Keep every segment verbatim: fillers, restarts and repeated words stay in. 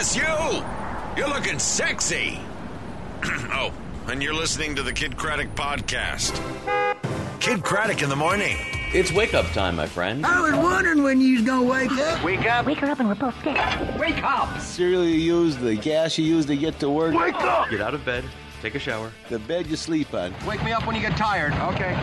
Yes, you! You're looking sexy. Oh, and you're listening to the Kid Craddock Podcast. Kid Craddock in the morning. It's wake-up time, my friend. I was wondering when you was gonna wake up. Wake up. Wake her up and we're both scared. Wake up. Cereal you use, the gas you use to get to work. Wake up. Get out of bed, take a shower. The bed you sleep on. Wake me up when you get tired. Okay.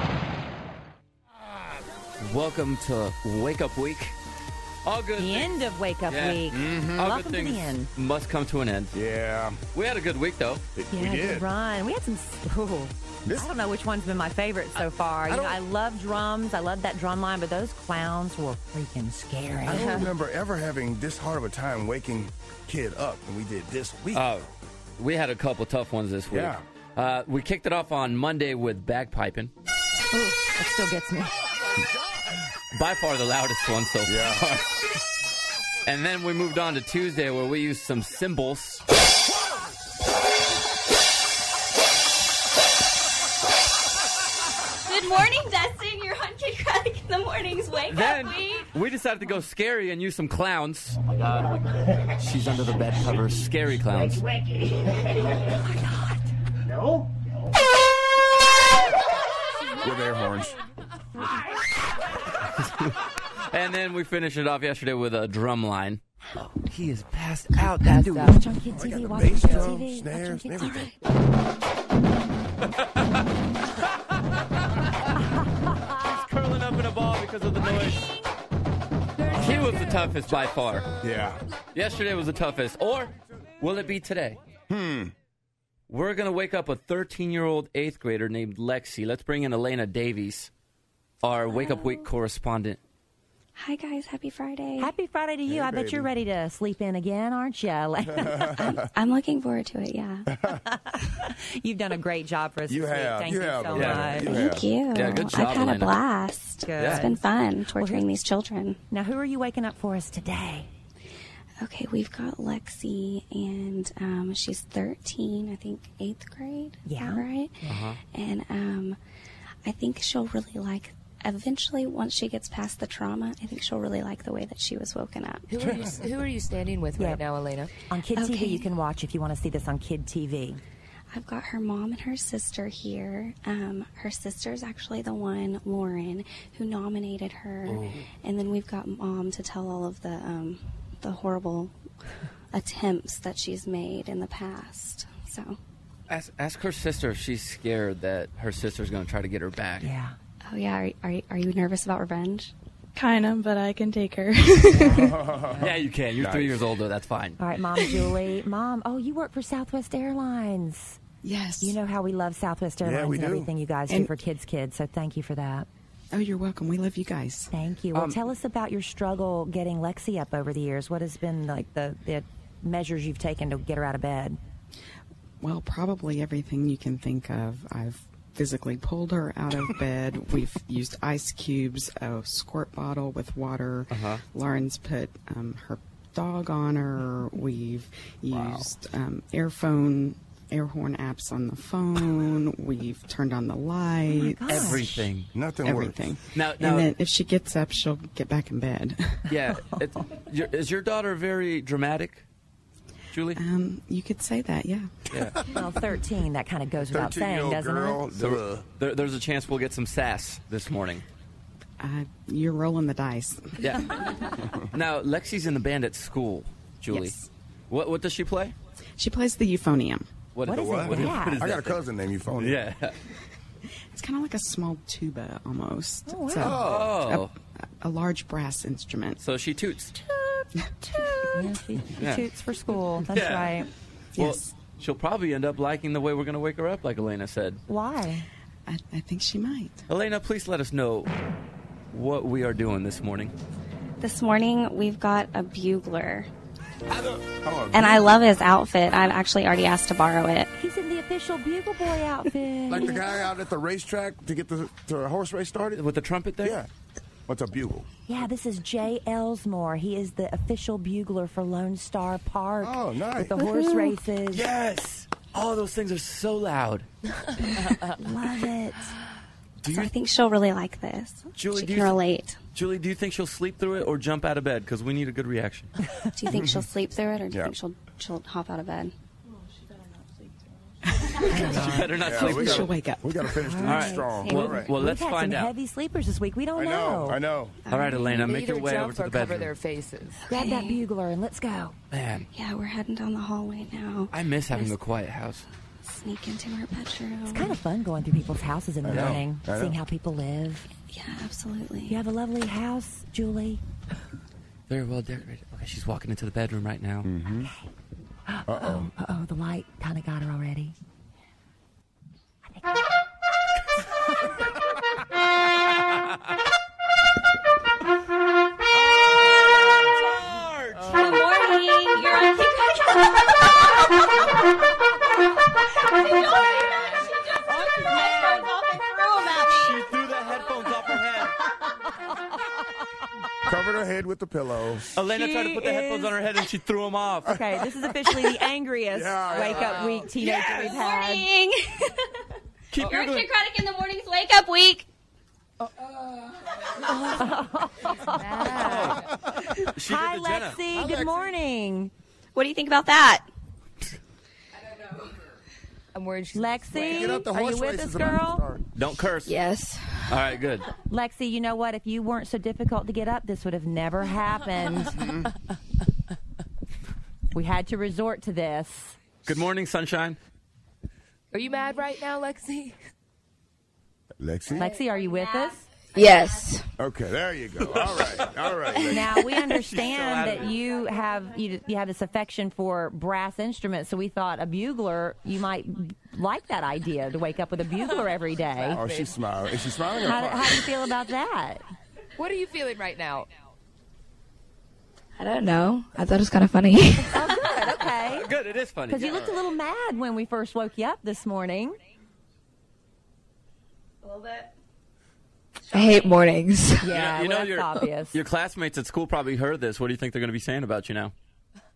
Welcome to Wake Up Week. All good The things. end of Wake Up Yeah. Week. Mm-hmm. All Welcome good to things the end. must come to an end. Yeah. We had a good week, though. It- Yeah, we good did. run. We had some. Ooh, This- I don't know which one's been my favorite so far. You know, I love drums. I love that drum line, but those clowns were freaking scary. I don't remember ever having this hard of a time waking kid up than we did this week. Uh, we had a couple tough ones this week. Yeah. Uh, we kicked it off on Monday with bagpiping. Ooh, that still gets me. By far the loudest one so Yeah. far. And then we moved on to Tuesday where we used some cymbals. Good morning, Dustin. You're on Kid Craddock in the mornings. Wake Then up, week. we decided to go scary and use some clowns. Oh my God. She's under the bed covers. Scary clowns. Oh my God. No? With air horns. And then we finished it off yesterday with a drum line. Oh, he is passed out. That That's dude. uh, watch on Kid I T V. got Watch the on bass Kid drum, T V. snares, Watch on and Kid T V. He's curling up in a ball because of the noise. He was the toughest by far. Yeah. Yesterday was the toughest. Or will it be today? Hmm. We're going to wake up a thirteen-year-old eighth grader named Lexi. Let's bring in Elena Davies, our Wake Up Week correspondent. Hi, guys. Happy Friday. Happy Friday to you. Hey, I bet baby. you're ready to sleep in again, aren't you? I'm looking forward to it, yeah. You've done a great job for us You this week. have. Thank You you, have, so Elena. much. You have. Thank you. Yeah, good job, I've had Elena. a blast. Good. It's been fun torturing these children. Now, who are you waking up for us today? Okay, we've got Lexi, and um, she's thirteen, I think eighth grade. Is Yeah. that right? Uh-huh. And um, I think she'll really like, eventually, once she gets past the trauma, I think she'll really like the way that she was woken up. Who are you, who are you standing with Yeah. right now, Elena? On Kid T V, Okay. you can watch if you want to see this on Kid T V. I've got her mom and her sister here. Um, her sister's actually the one, Lauren, who nominated her. And then we've got mom to tell all of the um, the horrible attempts that she's made in the past. So, Ask, ask her sister if she's scared that her sister's going to try to get her back. Yeah. oh yeah, are, are, are you nervous about revenge? Kind of, but I can take her. Yeah, you can. You're three Nice. years old, though. That's fine. All right, Mom Julie. Mom, oh, you work for Southwest Airlines. Yes. You know how we love Southwest Airlines we and do. everything you guys do And- for Kids Kids, so thank you for that. Oh, you're welcome. We love you guys. Thank you. Well, Um, tell us about your struggle getting Lexi up over the years. What has been like the, the measures you've taken to get her out of bed? Well, probably everything you can think of. I've physically pulled her out of bed. We've used ice cubes, a squirt bottle with water. Uh-huh. Lauren's put um, her dog on her. We've used um, earphone, air horn apps on the phone. We've turned on the light. Gosh. Everything. Nothing Everything. works. Now, now And then if she gets up, she'll get back in bed. yeah. It, your, is your daughter very dramatic, Julie? um, you could say that, yeah. Yeah. Well, thirteen, that kind of goes without saying, thirteen-year-old doesn't girl. it? So duh. there, there's a chance we'll get some sass this morning. Uh, you're rolling the dice. Yeah. Now, Lexi's in the band at school, Julie. Yes. What what does she play? She plays the euphonium. What is it? what What is what is I got a that? cousin named Euphony. Yeah. It's kind of like a small tuba almost. Oh, It's Oh. a, a, a large brass instrument. So she toots. Yeah, she, she Yeah. toots for school. That's Yeah. right. Well, Yes. she'll probably end up liking the way we're going to wake her up, like Elena said. Why? I, I think she might. Elena, please let us know what we are doing this morning. This morning, we've got a bugler. Oh, And I love his outfit. I've actually already asked to borrow it. He's in the official Bugle Boy outfit. like the guy out at the racetrack to get the, the horse race started? With the trumpet there? Yeah. What's a bugle? Yeah, this is Jay Elsmore. He is the official bugler for Lone Star Park. Oh, nice. With the horse races. Yes. Oh, those things are so loud. Love it. Do so you- I think she'll really like this. Julie, she do can you- relate. Julie, do you think she'll sleep through it or jump out of bed? Because we need a good reaction. Do you think she'll sleep through it, or do you Yeah. think she'll she'll hop out of bed? She better not Yeah, sleep we through gotta, it. wake up. We got to finish the All week right. strong. Well, All right. well, We've let's had find some out. heavy sleepers this week. We don't I know. I know. All right, Elena, They make your either way jump over to or the cover bedroom. their faces. Grab that bugler and let's go. Man, Yeah, we're heading down the hallway now. I miss having a quiet house. Sneak into her bedroom. It's kind of fun going through people's houses in the I know. morning, I know. seeing how people live. Yeah, absolutely. You have a lovely house, Julie. Very well decorated. Okay, she's walking into the bedroom right now. Mm-hmm. Uh-oh. Uh-oh, the light kind of got her already. I Good morning. You're on She threw the headphones off her head. Covered her head with the pillow. Elena She tried to put the headphones is- on her head and she threw them off. Okay, this is officially the angriest Yeah, yeah. wake-up week teenager we've had. morning. Keep your Kid Craddock in the morning's wake up week. She Hi, did the Jenna. Lexi. Good morning. What do you think about that? I'm worried she's Lexi, Get up, the are you horse with race us, is about to girl? start. Don't curse. Yes. All right, good. Lexi, you know what? If you weren't so difficult to get up, this would have never happened. We had to resort to this. Good morning, sunshine. Are you mad right now, Lexi? Lexi? Lexi, are you with us? Yes. Okay, there you go. All right. All right. Lexi. Now we understand that you have you, you have this affection for brass instruments, so we thought a bugler. You might like that idea to wake up with a bugler every day. Oh, she's smiling. Is she smiling or How, crying? how do you feel about that? What are you feeling right now? I don't know. I thought it was kind of funny. Oh, good. Okay. Good, it is funny. Because you looked a little mad when we first woke you up this morning. A little bit. I hate mornings. Yeah, you well, know that's your obvious. your classmates at school probably heard this. What do you think they're going to be saying about you now?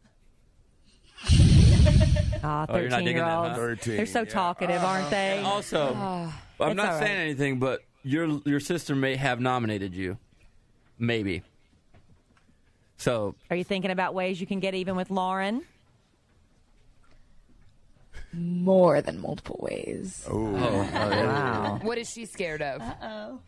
Ah, Oh, you're not digging that, huh? thirteen-year-olds. thirteen. They're so yeah. talkative, aren't they? Also, I'm It's not all saying right. anything, but your your sister may have nominated you, maybe. So Are you thinking about ways you can get even with Lauren? More than multiple ways. Oh, Wow. What is she scared of? Uh-oh.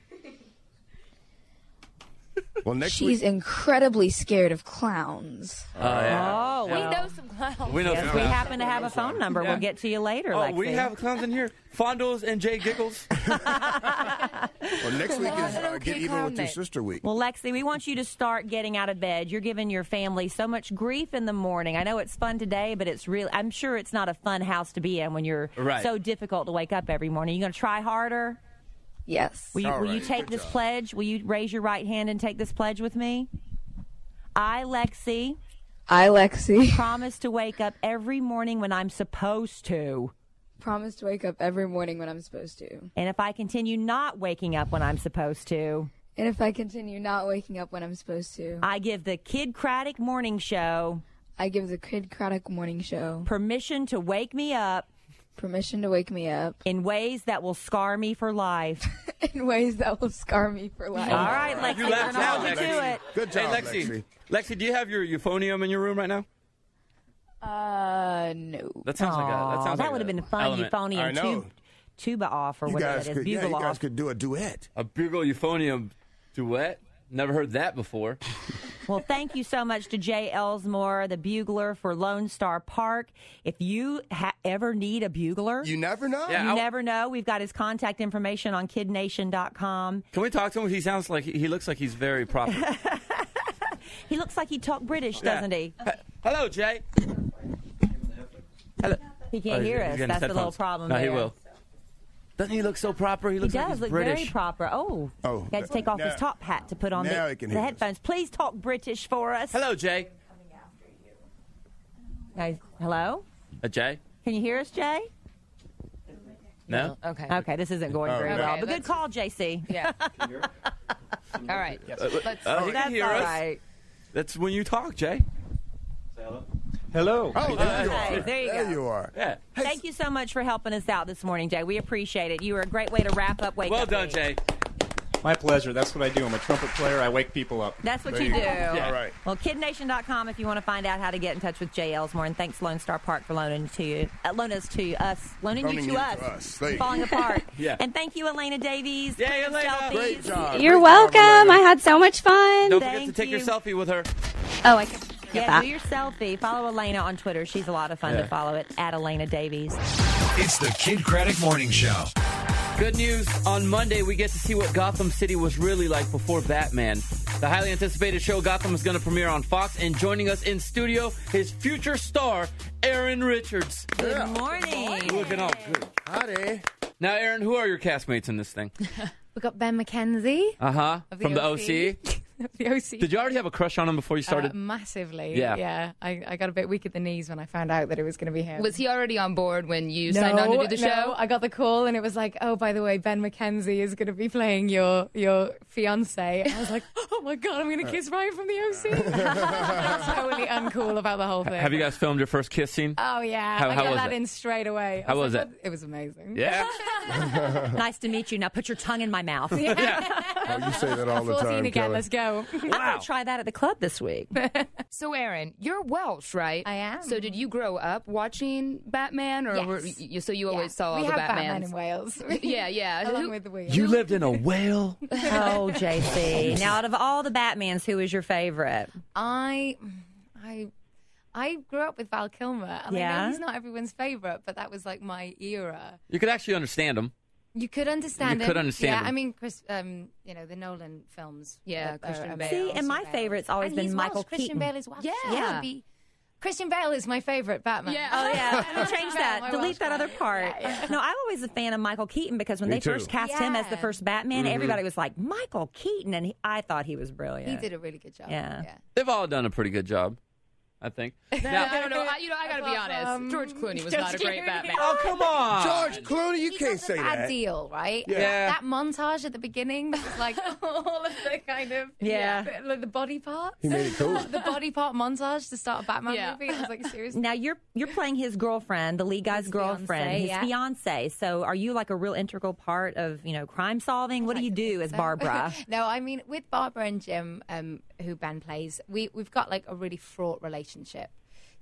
Well, next She's week. incredibly scared of clowns. Oh, yeah. Oh, We well, know some clowns. we know yes, some we clowns. happen to have a phone number. Yeah. We'll get to you later, Oh, Lexi. we have clowns in here. Fondos and Jay Giggles. Well, next week is an uh, okay Get Even clown with Your name. Sister Week. Well, Lexi, we want you to start getting out of bed. You're giving your family so much grief in the morning. I know it's fun today, but it's real. I'm sure it's not a fun house to be in when you're Right. so difficult to wake up every morning. You going to try harder? Yes. Will you, All will you right, take good this job. pledge? Will you raise your right hand and take this pledge with me? I, Lexi, I, Lexi, promise to wake up every morning when I'm supposed to. promise to wake up every morning when I'm supposed to. And if I continue not waking up when I'm supposed to, And if I continue not waking up when I'm supposed to, I give the Kid Craddock Morning Show I give the Kid Craddock Morning Show permission to wake me up permission to wake me up in ways that will scar me for life. in ways that will scar me for life. All right, Lexi, You we're laughed going to out, hold you Lexi. to it. Good job, Hey, Lexi. Lexi. Lexi, do you have your euphonium in your room right now? Uh, no. That sounds like a. That Aw, sounds that like would a have been fun. element. Euphonium, I know. tube, tuba off, or You whatever guys it is, could, yeah, bugle you guys off. could do a duet. A bugle euphonium duet. Never heard that before. Well, thank you so much to Jay Elsmore, the bugler for Lone Star Park. If you ha- ever need a bugler, You never know. Yeah. you I- never know. We've got his contact information on kid nation dot com. Can we talk to him? He sounds like he, he looks like he's very proper. He looks like he talked British, Yeah. doesn't he? He- Hello, Jay. Hello. He can't Oh, hear he's us. getting That's his the little headphones. problem No, there. he will. Doesn't he look so proper? He He looks like does he's look British. very proper. Oh, Oh, he had to take off his now- top hat to put on now the, he can the hear us. headphones. Please talk British for us. Hello, Jay. Guys, hello? Uh, Jay? Can you hear us, Jay? No? Okay. Okay, this isn't going Oh, very no. well. Okay, But good let's- call, J C. Yeah. All right. Let's. Uh, he can That's hear all us. right. That's when you talk, Jay. Hello. Oh, there you Hey, are. there you There go. you are. Yeah. Thank you so much for helping us out this morning, Jay. We appreciate it. You were a great way to wrap up Wake Well Up done, Week. Jay. My pleasure. That's what I do. I'm a trumpet player. I wake people up. That's what There you you do. go. Yeah. All right. Well, kid nation dot com if you want to find out how to get in touch with Jay Elsmore. And thanks, Lone Star Park, for loaning to you, uh, loaning us to us, loaning, Loaning you to you us, to us. There you falling go. apart. Yeah. And thank you, Elena Davies. Yay, for your Elena. selfies. Great job. You're Great welcome. job, Elena. I had so much fun. Don't forget Thank to take your you. selfie with her. Oh, I can get Yeah, that. do your selfie. Follow Elena on Twitter. She's a lot of fun Yeah. to follow it at Elena Davies. It's the Kid Craddock Morning Show. Good news. On Monday, we get to see what Gotham City was really like before Batman. The highly anticipated show Gotham is going to premiere on Fox, and joining us in studio, his future star, Aaron Richards. Good morning. Looking all good. Howdy. Now, Aaron, who are your castmates in this thing? We got Ben McKenzie. Uh-huh. Of the From the O O C. C? The O C. Did you already have a crush on him before you started? Uh, massively. Yeah. Yeah. I, I got a bit weak at the knees when I found out that it was going to be him. Was he already on board when you no, signed on to do the no. show? I got the call and it was like, oh, by the way, Ben McKenzie is going to be playing your your fiance. I was like, oh my God, I'm going to kiss Ryan from the O C. Totally uncool about the whole thing. Have you guys filmed your first kiss scene? Oh, yeah. How- I how got was that it? in straight away. I How was like, it? "What?" It was amazing. Yeah. Nice to meet you. Now put your tongue in my mouth. Oh, you say that all the fourteen time, again. Kelly. Let's go. I'm going to try that at the club this week. So, Aaron, you're Welsh, right? I am. So, did you grow up watching Batman, or Yes. were you, so you always Yeah. saw all we the have Batmans? Batman in Wales. Yeah, yeah. Along Who- with the wheel. You lived in a whale? Oh, J C. Now, out of all the Batmans, who is your favorite? I, I, I grew up with Val Kilmer, and I Yeah? know he's not everyone's favorite, but that was like my era. You could actually understand him. You could understand You him. could understand Yeah, him. I mean, Chris, um, you know, the Nolan films. Yeah, are- Christian are Bale. See, amazing. and my Christian Bale. favorite's always And been he's Michael Welsh. Christian Keaton. Bale is Welsh. Yeah. That would be- Christian Bale is my favorite Batman. Yeah. Oh, yeah. Change Christian that. Bale, my Delete Welsh that guy. other part. Yeah, yeah. No, I'm always a fan of Michael Keaton because when Me they too. first cast him as the Yeah. first Batman, Mm-hmm. everybody was like, Michael Keaton. And he, I thought he was brilliant. He did a really good job. Yeah. yeah. They've all done a pretty good job, I think. Now, I don't know. I, you know, I got to be Apart honest. from George Clooney was George not a great Clooney. Batman. Oh, come on. George Clooney, you He can't does say a bad that. deal, right? Yeah. That montage at the beginning was like all of the kind of Yeah. the, like the body parts. He made it cool. The body part montage to start a Batman Yeah. movie. I was like, seriously. Now you're you're playing his girlfriend, the lead guy's His girlfriend, fiancé, his yeah. fiance. So are you like a real integral part of you know crime solving? What do you do as So- Barbara? no, I mean with Barbara and Jim, um, who Ben plays, we we've got like a really fraught relationship.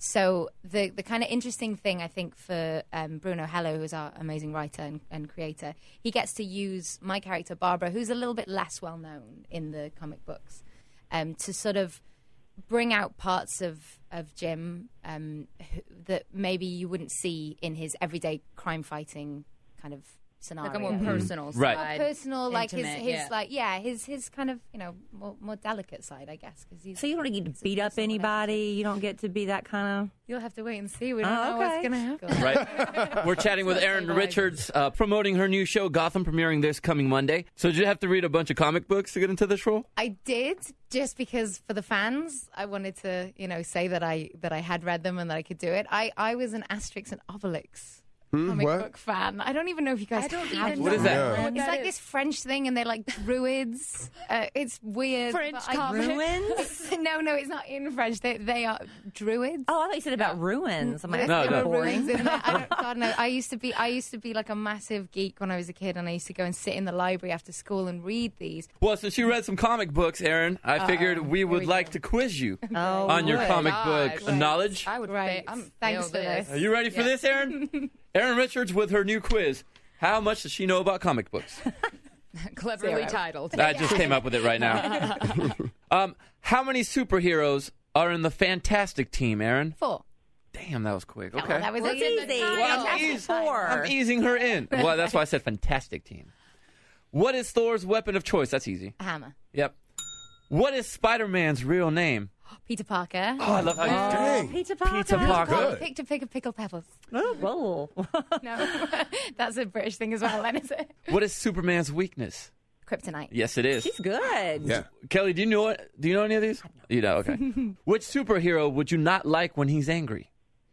So the the kind of interesting thing I think for um, Bruno Hello, who's our amazing writer and, and creator, he gets to use my character Barbara, who's a little bit less well known in the comic books, um, to sort of bring out parts of of Jim um, who, that maybe you wouldn't see in his everyday crime fighting kind of scenario. Like a more personal Right. side. More personal, like his, intimate, his yeah. like yeah, his his kind of you know more, more delicate side, I guess. Cause he's, So you don't get to beat up anybody. You don't get to be that kind you'll have to wait and see. We don't Oh, know okay. what's gonna happen. Right. We're chatting with Sounds Aaron like Richards, uh, promoting her new show, Gotham, premiering this coming Monday. So did you have to read a bunch of comic books to get into this role? I did just because for the fans, I wanted to you know say that I that I had read them and that I could do it. I I was an Asterix and Obelix. Comic what? book fan. I don't even know if you guys I don't have even What know is that? Yeah. what It's that like is. this French thing, and they're like druids. Uh, it's weird. French but I- comic. of ruins. no, no, it's not in French. They they are druids. Oh, I thought you said about ruins. I'm like, There's that's No, kind no. of boring. ruins in there. I don't, God no. I used to be. I used to be like a massive geek when I was a kid, and I used to go and sit in the library after school and read these. Well, since you read some comic books, Aaron, I figured we here would we like go. to quiz you Oh, on your good. comic Gosh. book knowledge. I would Right. fa- I'm Thanks fail for this. this. Are you ready for Yeah. this, Aaron? Aaron Richards with her new quiz. How much does she know about comic books? Cleverly Zero. titled. I just came up with it right now. um, how many superheroes are in the Fantastic Team, Aaron? Four. Damn, that was quick. Oh, Okay. that was Well, it's easy. easy. Well, I'm, Fantastic eas- Four. I'm easing her in. Well, that's why I said Fantastic Team. What is Thor's weapon of choice? That's easy. A hammer. Yep. What is Spider-Man's real name? Peter Parker. Oh, I love how you Dang. Peter Parker. Peter Parker. Good. Pick to pick a pickle pebbles. Oh, whoa. No, that's a British thing as well. Then is it? What is Superman's weakness? Kryptonite. Yes, it is. She's good. Yeah. Kelly, do you know what? Do you know any of these? You don't. Okay. Which superhero would you not like when he's angry?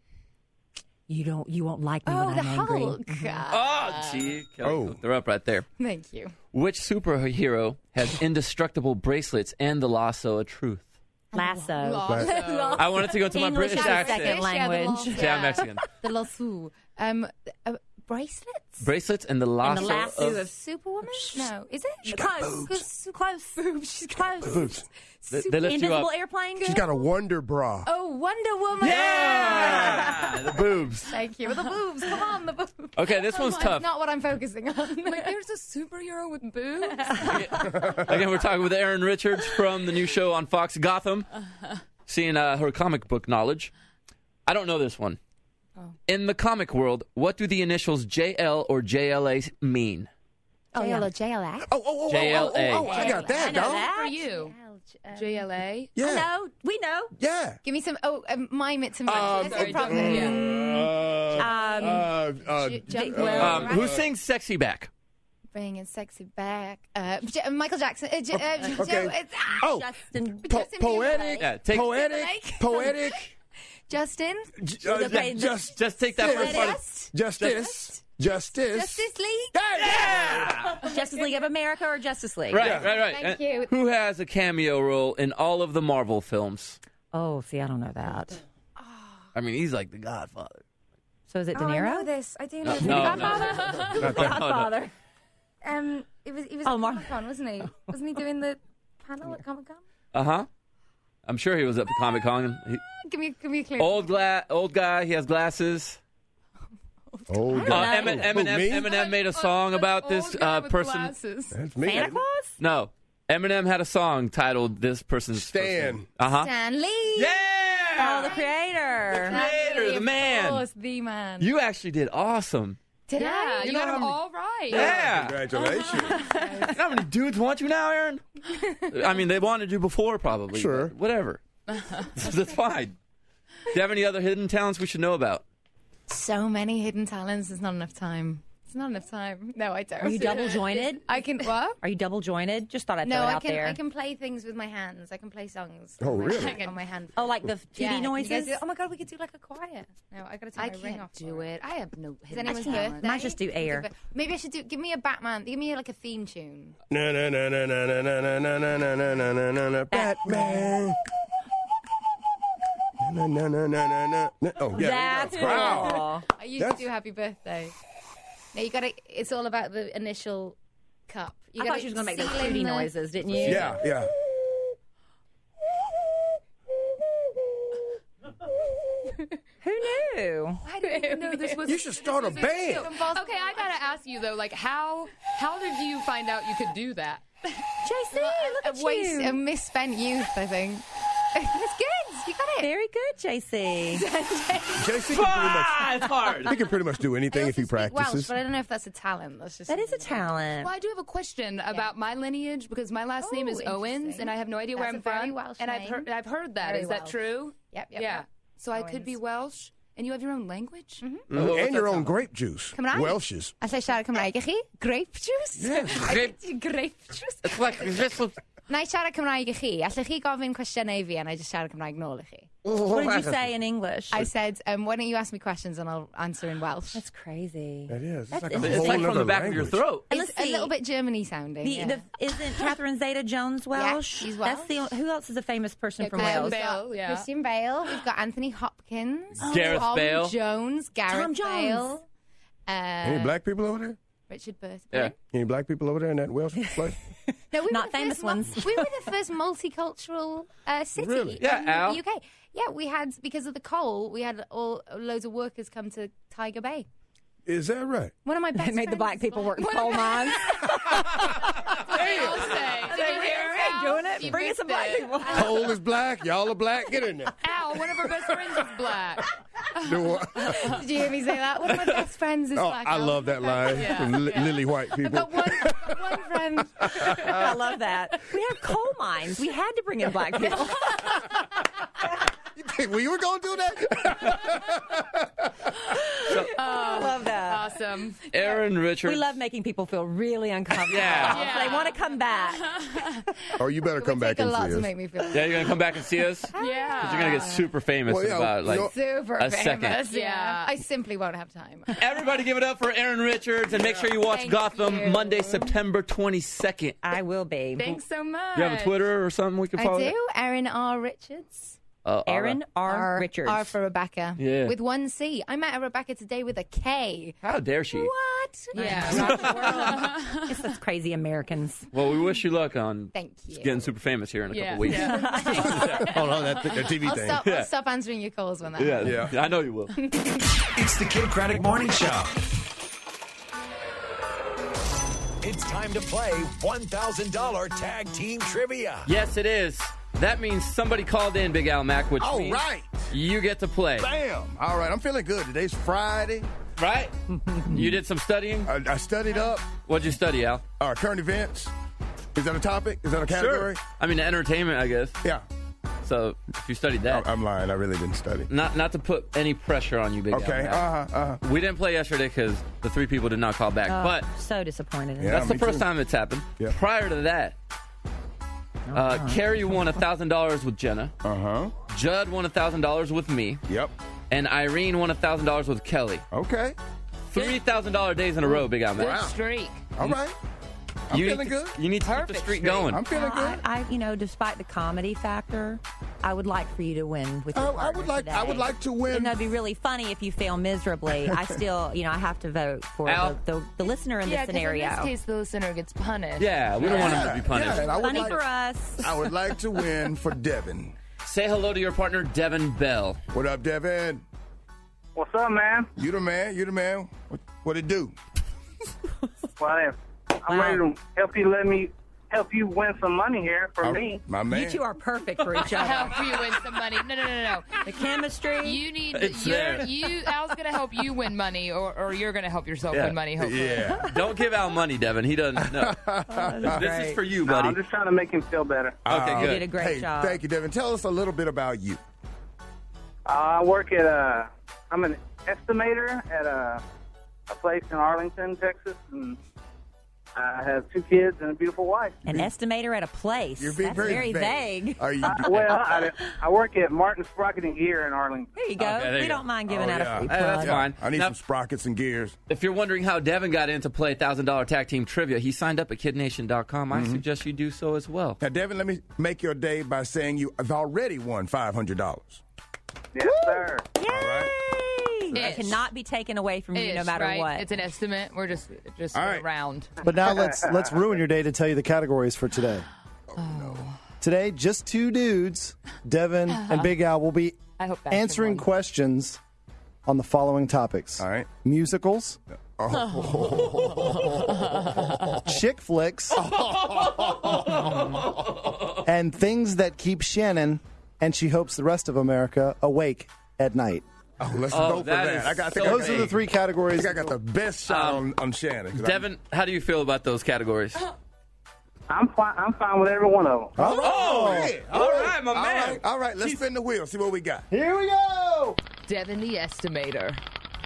You don't. You won't like me Oh, when the I'm angry. Hulk. Oh, see, Kelly, Oh. they're up right there. Thank you. Which superhero has indestructible bracelets and the lasso of truth? Lasso. Lasso. I wanted to go to my English British is a accent. second language. See, I'm Mexican. The lasso. Um, uh, bracelets? Bracelets and the lasso. And the lasso of- Of Superwoman? No. Is it? Close. Close. Close. Boobs. She's got Close. Boobs. They, they lift you Invisible up. airplane girl. She's got a Wonder Bra. Oh, Wonder Woman. Yeah! The boobs. Thank you. The boobs. Come on, the boobs. Okay, this one's That's tough. not what I'm focusing on. Like, there's a superhero with boobs. Again, we're talking with Erin Richards from the new show on Fox, Gotham. Seeing uh, her comic book knowledge. I don't know this one. Oh. In the comic world, what do the initials J L or J L A mean? J L or J L A? Oh, oh, oh, J L A. oh, oh, oh, I got that, I know dog. that. For you. J L A. Yeah. I know. We know. Yeah. Give me some. Oh, um, mime it to me. Um, Let's say probably. Yeah. Um, Uh, uh, J- jump uh, well. Um, who sings Sexy Back? Bringing sexy back. Uh, J- Michael Jackson. Uh, J- uh, Okay. Joe, it's, ah, Oh, Justin. po- Justin poetic, Timberlake. Yeah, take- poetic, Timberlake. poetic. Justin. J- uh, Okay, just, Just take that first part. Of, Just. justice, justice, Justice League. Yeah, yeah. Justice League of America or Justice League? right, right, right. Thank And you. Who has a cameo role in all of the Marvel films? Oh, see, I don't know that. I mean, he's like the Godfather. So is it De Oh, I Niro? know this. I do know this. no, Godfather. no. Godfather. Um, it was. He was Oh, at Mar- Comic Con, wasn't he? Wasn't he doing the panel at Comic Con? Uh huh. I'm sure he was up at Comic Con. He- Give me, give me a clue. Old gla- old guy. He has glasses. Oh, Uh, God. Emin- Who, Eminem, me? Eminem made a song An about old this guy uh, with person. glasses. That's me. Santa Claus? No, Eminem had a song titled "This Person's." Stan. Uh huh. Stan Lee. Yeah. Oh, the creator. creator, the Of man. course, the man. You actually did awesome. Did Yeah, I? you, know got how them many- all right. Yeah. Congratulations. You know how many dudes want you now, Aaron? I mean, they wanted you before, probably. Sure. but Whatever. That's fine. Do you have any other hidden talents we should know about? So many hidden talents. There's not enough time. It's not enough time. No, I don't. Are you double jointed? I can what? Are you double jointed? Just thought I'd No, throw it I out can. there. I can play things with my hands. I can play songs. Oh, on my- really? On my hand. Oh, like the T V Yeah, you guys noises? do- oh my god, we could do like a choir. No, I gotta take I my ring can't off. do for it. I have no Is hidden anyone's talent. birthday? Might just do air. Maybe I should do. Give me a Batman. Give me like a theme tune. Na na na na na na na na na na na na na na na Batman. Na na na na na na na. Oh yeah. That's there you go. Wow. cool. I used That's- to do Happy Birthday. No, you gotta. It's all about the initial cup. You I gotta thought she was going to make those seal in Tootie the- noises, didn't you? Yeah, yeah. Who knew? I didn't even know this was. You should start a this was band. Okay, I gotta ask you though, like how how did you find out you could do that? J C, look at a waste, you. a misspent youth. I think. It's good. You got it. Very good, J C. J C can pretty much. Ah, it's hard. He can pretty much do anything I if he also speak Welsh, practices. but I don't know if that's a talent. That's just That is a talent. Well, I do have a question about my lineage because my last name is Oh, Owens, interesting. and I have no idea where That's I'm a very from. Welsh and I've name. heard I've heard that. Is Very that Welsh. true? Yep, yep, yeah. yep. So I could be Owens. Welsh, and you have your own language. Mhm. Oh, what's And your that own sound? grape juice. Cymraeg? Welsh's. Allai siarad Cymraeg i chi? Grape juice? Yes. Grape- Grape juice? It's like this was- Na i siarad Cymraeg i chi? Allai chi gofyn cwestiynau i fi and I just siarad Cymraeg nôl i chi? What did you say in English? I said, um, why don't you ask me questions and I'll answer in Welsh. That's crazy. That is. It's That's like a interesting. whole It's like from nother the back language. of your throat. And It's let's a little see. bit Germany sounding. The, yeah. the, isn't Catherine Zeta-Jones Welsh? she's That's the Welsh. who else is a famous person Yeah, from Claire Wales? Bale. Got yeah. Christian Bale. We've got Anthony Hopkins. Gareth Tom Bale. Jones. Gareth Tom Jones. Bale. Uh, Any black people over there? Richard Burton. Yeah. Any black people over there in that Welsh place? No, we Not were the famous first mul- ones. we were the first multicultural uh, city Really? Yeah, in Al. the U K. Yeah, we had, because of the coal, we had all loads of workers come to Tiger Bay. Is that right? One of my best They made the friends black is people black. work in coal mines. They all say. They were doing it. You Bring us some black missed it. people. Coal is black. Y'all are black. Get in there. Al, one of our best friends is black. Do what? Did you hear me say that? One of my best friends is Oh, black. I Al. love that line Yeah. from li- Lily White I've people. got one, one friend. I love that. We have coal mines. We had to bring in black people. You think we were going to do that? So, I love that. Awesome. Aaron Richards. We love making people feel really uncomfortable. Yeah. Yeah. So they want to come back. Oh, you better come back a and lot see to us. make me feel. Yeah, you're going to come back and see us? Yeah. Because you're going to get super famous Well, in yeah, about like you know- Super a famous. second. Yeah. I simply won't have time. Everybody give it up for Aaron Richards, and make sure you watch Thank Gotham you. Monday, September twenty-second. I will be. Thanks so much. You have a Twitter or something we can follow? I do. Aaron R. Richards. Uh, Aaron R. R. Richards. R for Rebecca. Yeah. With one C. I met a Rebecca today with a K. How dare she? What? Yeah. It's those crazy Americans. Well, we wish you luck on Thank you. getting super famous here in a Yeah. couple weeks. Yeah. Hold on, that, that T V I'll thing. stop, Yeah. I'll stop answering your calls when that Yeah, happens. yeah, I know you will. It's the Kid Craddock Morning Show. It's time to play one thousand dollars Tag Team Trivia. Yes, it is. That means somebody called in, Big Al Mac, which All means right. you get to play. Bam. All right, I'm feeling good. Today's Friday. Right? You did some studying? I, I studied up. What'd you study, Al? Uh, current events. Is that a topic? Is that a category? Sure. I mean, entertainment, I guess. Yeah. So if you studied that. I- I'm lying. I really didn't study. Not not to put any pressure on you, Big Al. Okay. Mac. Uh-huh. Uh-huh. We didn't play yesterday because the three people did not call back. Oh, but so disappointed. In Yeah. that. that's the me first too. time it's happened. Yeah. Prior to that, uh, Carrie won one thousand dollars with Jenna. Uh-huh. Judd won one thousand dollars with me. Yep. And Irene won one thousand dollars with Kelly. Okay. three thousand dollars days in a row, Big Al Mac. Good streak. All right. I'm you feeling need to, good. You need to keep the Perfect streak streak. going. I'm feeling I, good. I, you know, despite the comedy factor, I would like for you to win with your I, I partner would like. today. I would like to win. And that'd be really funny if you fail miserably. I still, you know, I have to vote for Al? the, the, the listener in Yeah, this 'cause scenario. in this case, the listener gets punished. Yeah, we don't want him to Yeah, be punished. yeah, and I would Funny like, for us. I would like to win for Devin. Say hello to your partner, Devin Bell. What up, Devin? What's up, man? You the man. You the man. What, what it do? Well, I'm Wow. ready to help you. Let me help you win some money here for Oh, me. my man. You two are perfect for each other. Help you win some money. No, no, no, no. The chemistry. You need It's you're, there. you. Al's gonna help you win money, or, or you're gonna help yourself Yeah. win money. Hopefully. Yeah. Don't give Al money, Devin. He doesn't know. This great. is for you, No, buddy. I'm just trying to make him feel better. Okay, Uh, You good. did a great hey, job. thank you, Devin. Tell us a little bit about you. Uh, I work at a. I'm an estimator at a, a place in Arlington, Texas, and I have two kids and a beautiful wife. An estimator at a place. You're being That's very, very vague. Are you? Uh, well, I, I work at Martin Sprocket and Gear in Arlington. There you go. Okay, there you we go. don't mind giving Oh, out yeah. a free Hey, plug. that's fine. I need Now- some sprockets and gears. If you're wondering how Devin got in to play one thousand dollars Tag Team Trivia, he signed up at kid nation dot com. I suggest you do so as well. Now, Devin, let me make your day by saying you have already won five hundred dollars. Yes, sir. Yay! It Ish. cannot be taken away from you no Ish, matter right? what. It's an estimate. We're just just All right. around. But now let's let's ruin your day to tell you the categories for today. Oh. Today, just two dudes, Devin and Big Al, will be I hope that's answering the one. questions on the following topics. All right. Musicals, Oh. chick flicks, and things that keep Shannon, and she hopes the rest of America, awake at night. Oh, let's Oh, go for that that. is I got, I so think I Those got- are the three I categories. think I got the best shot Um, on, on Shannon. 'cause I- Devin, how do you feel about those categories? I'm fine. I'm fine with every one of them. All right. Oh, Yeah. all right, my All man. right. All right. Let's spin the wheel. See what we got. Here we go. Devin the estimator.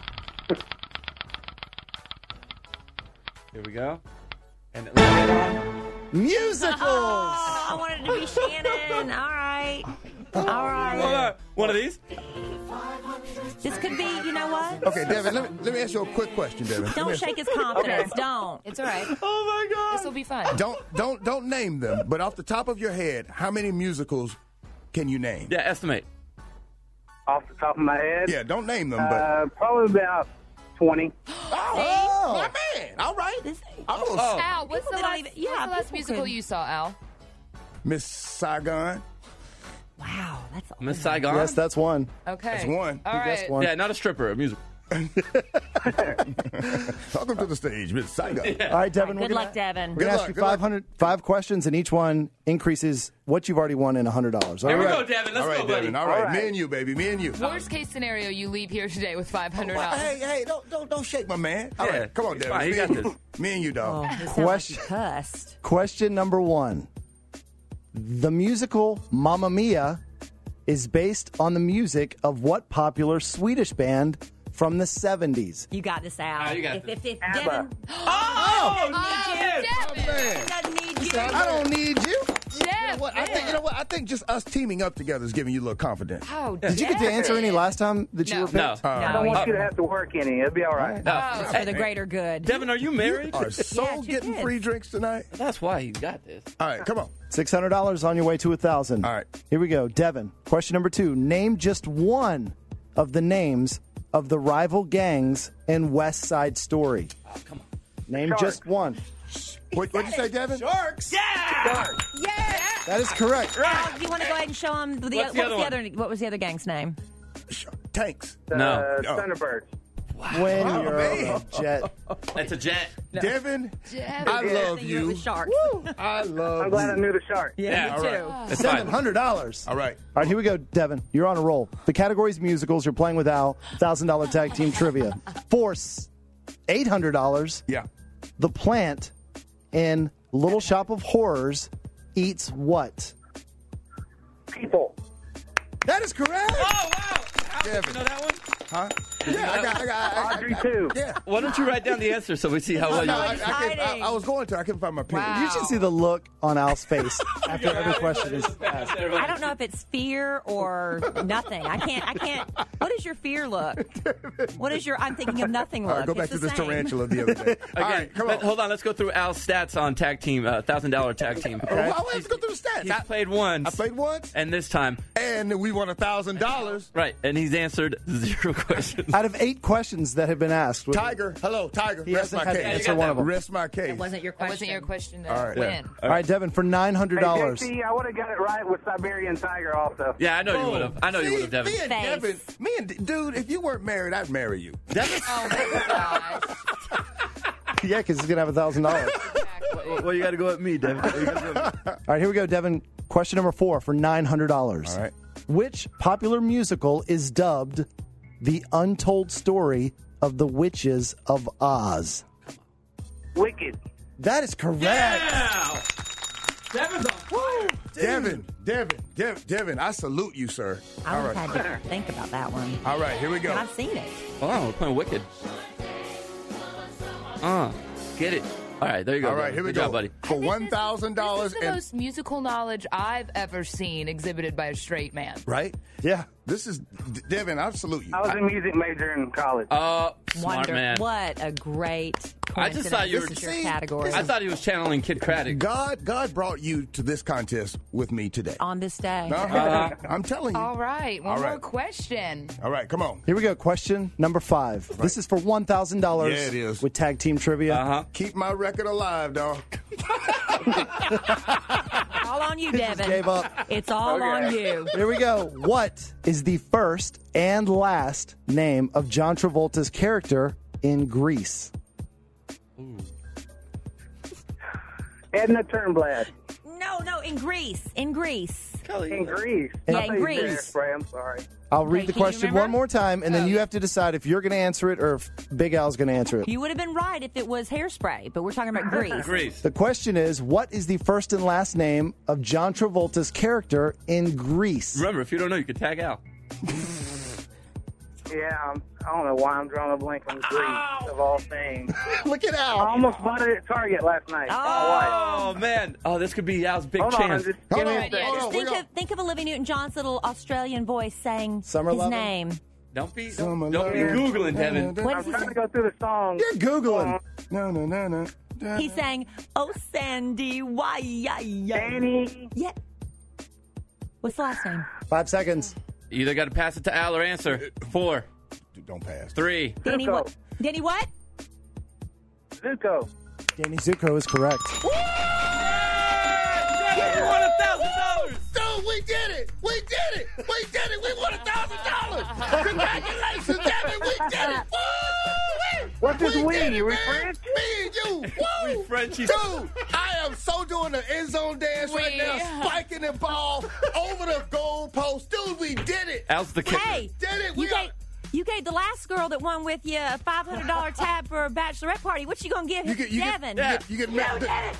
Here we go. And Musicals. Oh, I wanted to be Shannon. All right. All right. One of these? This could be, you know what? Okay, Devin, let me, let me ask you a quick question, Devin. Let me Don't ask- shake his confidence. Don't. It's all right. Oh, my God. This will be fun. Don't don't don't name them, but off the top of your head, how many musicals can you name? Yeah, estimate. Off the top of my head, Yeah, don't name them, but uh, probably about twenty. oh, my man. All right. This, I'm gonna Oh. Al, what's People the don't last, even- what's yeah, the last people musical could- you saw, Al? Miss Saigon. wow, that's Miss Saigon? Yes, that's one. Okay. That's one. All You right. guessed one. Yeah, not a stripper, a musical. Welcome to the stage, Miss Saigon. All right, Devin. we're good gonna- luck, Devin. We're Good going to ask luck, you good luck. five hundred, five questions, and each one increases what you've already won in one hundred dollars. Here we go, Devin. Let's All right, go, buddy. Devin. All right. All right. Me and you, baby. Me and you. Worst case scenario, you leave here today with five hundred Well, dollars. hey, hey, don't don't don't shake my man. All Yeah, right, come on, it's Devin. fine. He Me got and you. this. Me and you, dog. Oh, this sounds like Question- you cussed. Question number one. The musical Mamma Mia is based on the music of what popular Swedish band from the seventies. You got this, Al. Oh, you got if, this. if, if ABBA. Devin. Oh, Oh, Devin. Devin. Doesn't need you. I don't need you. You know Devin. what? I think you know what? I think just us teaming up together is giving you a little confidence. Oh, Did you get to answer any last time that you No. were picked? No. I Uh, don't want No. you to have to work any. It'll be all right. No. For the greater good. Devin, are you married? Are so Yeah, two getting kids. free drinks tonight? That's why you got this. All right, come on. six hundred dollars on your way to one thousand. All right. Here we go. Devin, question number two. Name just one of the names of the rival gangs in West Side Story. Oh, come on. Name Sharks. just one. What, what'd you say, Devin? Sharks. Yeah! Yeah. That is correct. Al, do you want to go ahead and show him the, What's what, the was other the one? other, what was the other gang's name? Tanks. The No. Oh. Thunderbirds. When Oh, you're man. on a jet. It's a jet. Devin, Devin. I love You're you. the Sharks. I love I'm glad you. I knew the shark. Yeah, all right. It's Seven fine. hundred dollars. All right. All right, here we go, Devin. You're on a roll. The category's musicals. You're playing with Al. Thousand dollar tag team trivia. Force. Eight hundred dollars. Yeah. The plant in Little Shop of Horrors eats what? People. That is correct. Oh, wow. How did Devin. you know that one? Huh? Yeah, I got, I got, I got, Audrey, too. Yeah. Why don't you write down the answer so we see how well No, you I, I, couldn't- I, exciting. I was going to. I couldn't find my pen. Wow. You should see the look on Al's face after every question is asked. I don't know if it's fear or nothing. I can't. I can't. What is your fear look? What is your I'm thinking of nothing look? All right, go back It's to the this same. tarantula the other day. All Okay, right, come let- on. hold on. Let's go through Al's stats on tag team, uh, thousand dollar tag team. Oh, why we have to go through the stats? He's I, played once. I played once, And this time, and we won a thousand dollars. right? And he's answered zero questions. Out of eight questions that have been asked, Tiger, hello, Tiger. He Rest hasn't my had to case. answer one of them. Rest my case. It wasn't your That question. wasn't your question to All right. win. All right, Devin, for nine hundred dollars. Hey, J C, I would have got it right with Siberian Tiger also. Yeah, I know you would have. I know you would have, Devin. Me and Face. Devin, me and dude, if you weren't married, I'd marry you. Devin? Oh my gosh. Yeah, because he's going to have one thousand dollars. Exactly. Well, you got to go at me, Devin. You gotta go at me. All right, here we go, Devin. Question number four for nine hundred dollars. All right. Which popular musical is dubbed The Untold Story of the Witches of Oz? Wicked. That is correct. Yeah! Devin's on fire. Devin, Devin, Devin, Devin, I salute you, sir. I All would right. have had to think about that one. All right, here we go. But I've seen it. Oh, we're playing Wicked. Uh, get it. All right, there you go. All right, Devin. here we Good go. job, buddy. For one thousand dollars This is the and most musical knowledge I've ever seen exhibited by a straight man. right? Yeah. This is D- Devin. I salute you. I was a music major in college. Uh, smart Wonder man. what a great I just thought you were. coincidence. This is your category. I thought he was channeling Kid Craddock. God, God brought you to this contest with me today. on this day. Uh-huh. I'm telling you. All right, one All right. more question. All right, come on. Here we go. Question number five. This is for one thousand dollars. Yeah, it is. With tag team trivia. Uh-huh. Keep my record alive, dog. All on you, He just Devin. gave up. It's all on you. Here we go. What is the first and last name of John Travolta's character in Grease? Edna Turnblad. No, no, in Greece. In Greece. In Greece. Yeah, I in thought you said Greece. Hairspray, I'm sorry. I'll read Okay, the can you question remember? one more time, and then Oh. you have to decide if you're going to answer it or if Big Al's going to answer it. You would have been right if it was Hairspray, but we're talking about Greece. Grease. The question is, what is the first and last name of John Travolta's character in Grease? Remember, if you don't know, you can tag out. Yeah, I'm, I don't know why I'm drawing a blank on Greece, of all things. Look at I Al. almost bought it at Target last night. My Oh, man. Oh, this could be Al's big wife. Hold on, chance. just Hold give me on, a second. hold on. Think we of think of Olivia Newton-John's little Australian voice saying Summer his Lovin'? name. Don't be, Summer don't, don't be lovin'. Googling, Devin. What I'm is he trying saying? to go through the song. You're Googling. No, no, no, no. He sang, "Oh Sandy, why ya ya." Danny. Yeah. What's the last name? Five seconds. You either got to pass it to Al or answer. Four, Don't pass. three. Danny Zuko. what? Danny what? Zuko. Danny Zuko is correct. You won a thousand dollars. Dude, we did it! We did it! We did it! We won a thousand dollars! Congratulations, Devin! We did it! Woo! What's this We we? did it, You we man. French? Me and you! Woo! We Frenchies. Dude, I am so doing the end zone dance right We- now, spiking the ball over the goal post. Dude, we did it! Al's the kicker. Hey, Did it! you We gave you gave the last girl that won with you a five hundred dollar tab for a bachelorette party. What you gonna give You get, you Devin? get, you get, you get mad.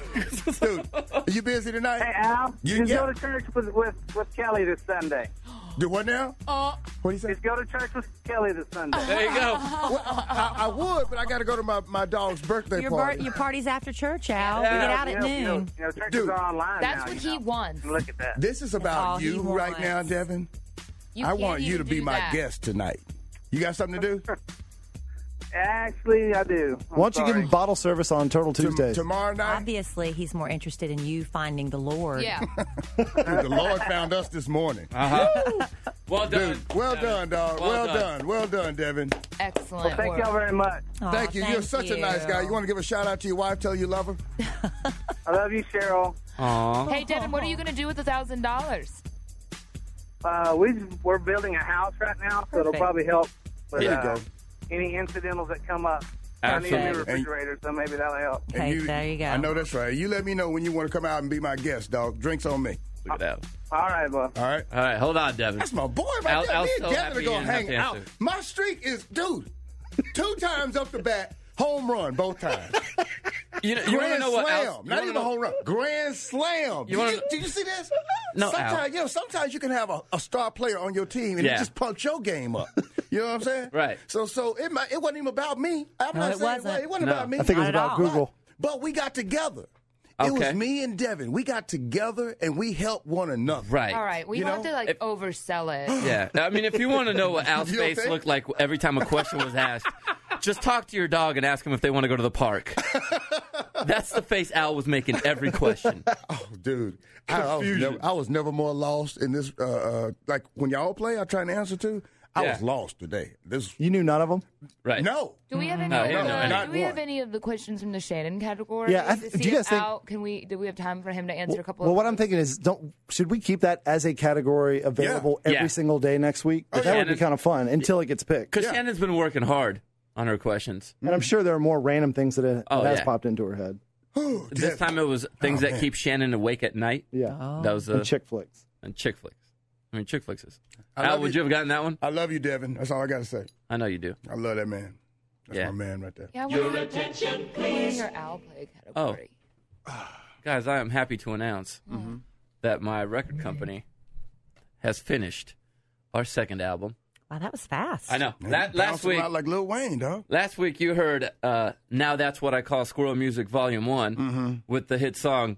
Dude, are you busy tonight? Hey, Al, You- you yeah. go to church with, with, with Kelly this Sunday. Do what now? Uh, what do you say? Just go to church with Kelly this Sunday. There you go. Well, I, I would, but I got to go to my, my dog's birthday Your, party. bar, your party's after church, Al. Yeah, we get out you at know, noon. You know, you know churches Dude, are online That's now, what you he know. wants. Look at that. This is all about he you right wants. now, Devin. You I can't want you even to be do my that. guest tonight. You got something to do? Actually, I do. I'm Why don't you give sorry. him bottle service on Turtle Tuesdays? Tomorrow night? Obviously, he's more interested in you finding the Lord. Yeah. the Lord found us this morning. Uh-huh. Well done. Dude, well Devin. done, dog. Well Well, done. done. Well done, Devin. Excellent Well, thank work. y'all very much. Aw, thank you. You're thank such a nice guy. You want to give a shout out to your wife? Tell her you love her? I love you, Cheryl. Aw. Hey, Devin, what are you going to do with a thousand dollars? Uh, we, we're building a house right now, so it'll Perfect. probably help with There you uh, go. any incidentals that come up. I need a Absolutely. new refrigerator, so maybe that'll help. And Okay, there you go. I know that's right. You let me know when you want to come out and be my guest, dog. Drinks on me. Look at that. All right, bud. All right? All right, hold on, Devin. That's my boy right Al- there. Al's Me so and Devin happy are you going to didn't have hang to out. answer. My streak is, dude, two times up the bat, home run both times. You, know, you want to Grand know what? slam. Al's- you Not wanna even know- a home run. Grand slam. You did, wanna- you, did you see this? No, Al. sometimes, you know, sometimes you can have a, a star player on your team and Yeah. it just pumps your game up. You know what I'm saying? Right. So, so it might, it wasn't even about me. I'm No, not it saying wasn't. It, wasn't No. about me. I think it was Not at about all. Google. But we got together. It Okay. was me and Devin. We got together and we helped one another. Right. All right, we You don't have know? to like If- oversell it. Yeah. I mean, if you want to know what Al's You face okay? looked like every time a question was asked, just talk to your dog and ask him if they want to go to the park. That's the face Al was making every question. Oh, dude. I, I, was never, I was never more lost in this. Uh, uh, like when y'all play, I try to answer to. I Yeah. was lost today. This You knew none of them? Right. no. Do we have any? No, of he didn't know the, any. Not do we have one. any of the questions from the Shannon category? Yeah, I to th- see do you guys if think- Al, can we? Do we have time for him to answer a couple? Well, of what I'm thinking is, don't should we keep that as a category available Yeah. every Yeah. single day next week? Oh, that yeah. would be kind of fun until it gets picked. Because Yeah. Shannon's been working hard on her questions. And I'm sure there are more random things that, it, Oh, that has yeah. popped into her head. This time it was things Oh, that man. keep Shannon awake at night. Yeah. Oh. That was uh, And chick flicks. and chick flicks. I mean, chick flicks is. I Al, love would you. you have gotten that one? I love you, Devin. That's all I got to say. I know you do. I love that man. That's Yeah. my man right there. Yeah, your attention, please. Your Al play category. Guys, I am happy to announce that my record company has finished our second album. Wow, that was fast. I know. Man, That, you last bouncing week, around like Lil Wayne, dog. last week you heard uh, "Now That's What I Call Squirrel Music" Volume One Mm-hmm. with the hit song.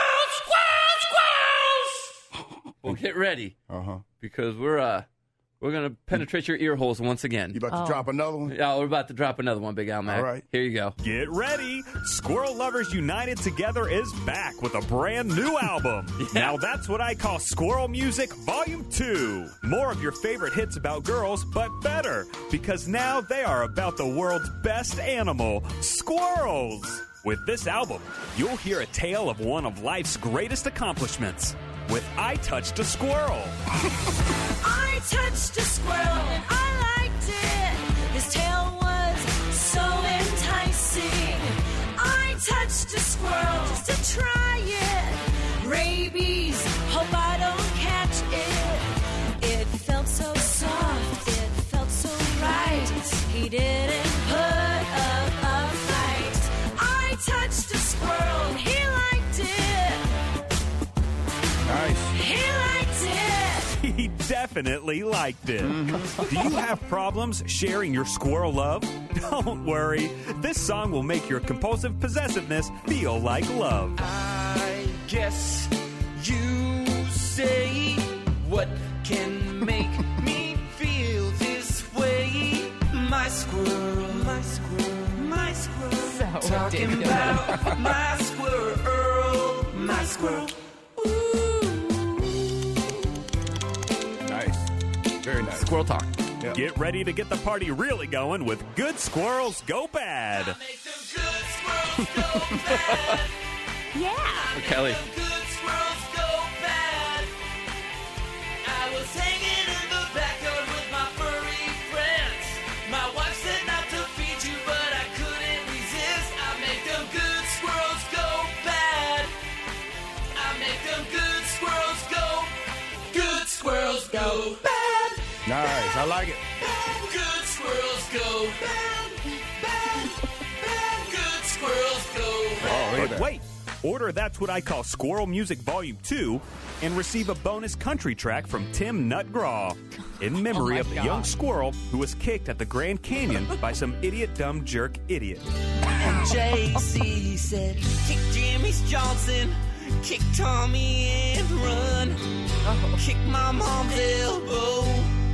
Well, get ready Uh huh. because we're uh, we're gonna penetrate your ear holes once again. You about to drop another one? Yeah, we're about to drop another one, Big Al Mac. All right. Here you go. Get ready! Squirrel Lovers United Together is back with a brand new album. Now that's what I call Squirrel Music Volume two. More of your favorite hits about girls, but better, because now they are about the world's best animal, squirrels. With this album, you'll hear a tale of one of life's greatest accomplishments with I Touched a Squirrel. I touched a squirrel and I liked it. His tail was so enticing. I touched a squirrel just to try it. Rabies, hope I don't catch it. It felt so soft, it felt so right. He didn't put up a fight. I touched a squirrel and he liked it. Nice. He liked it. He definitely liked it. Do you have problems sharing your squirrel love? Don't worry. This song will make your compulsive possessiveness feel like love. I guess you say what can make me feel this way. My squirrel, my squirrel, my squirrel. So Talking ridiculous. about my squirrel, my squirrel. Nice. Very nice. Squirrel talk. Yep. Get ready to get the party really going with Good Squirrels Go Bad. Yeah. Kelly. Good squirrels go bad. I was hanging in the backyard with my furry friends. My wife said not to feed you, but I couldn't resist. I make them good squirrels go bad. I make them good squirrels go. Good squirrels go bad. Nice. I like it. Good squirrels go bad. Bad. Bad. Good squirrels go bad. Oh, look at But that. wait, Order That's What I Call Squirrel Music Volume two and receive a bonus country track from Tim Nutgraw in memory Oh my of the God. young squirrel who was kicked at the Grand Canyon by some idiot dumb jerk idiot. J C said, kick Jimmy's Johnson, kick Tommy and run, kick my mom's elbow,